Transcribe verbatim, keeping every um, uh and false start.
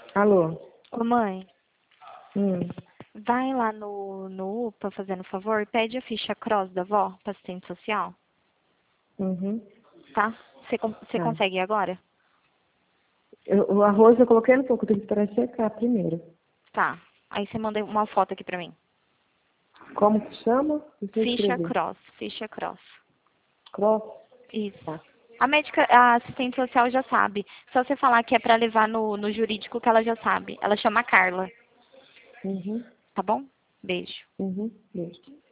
Alô? Ô mãe, Hum. vai lá no, no U P A, fazendo favor, e pede a ficha cross da avó para assistente social, Uhum. tá? Você con- você Tá. consegue ir agora? Eu- o arroz eu coloquei no pouco, tem que esperar secar primeiro. Tá. Aí você manda uma foto aqui pra mim. Como que chama? Não sei Ficha escrever. cross, ficha cross. Cross? Isso. Tá. A médica, a assistente social já sabe. Só você falar que é pra levar no, no jurídico que ela já sabe. Ela chama Carla, Uhum. tá bom? Beijo. Uhum. Beijo.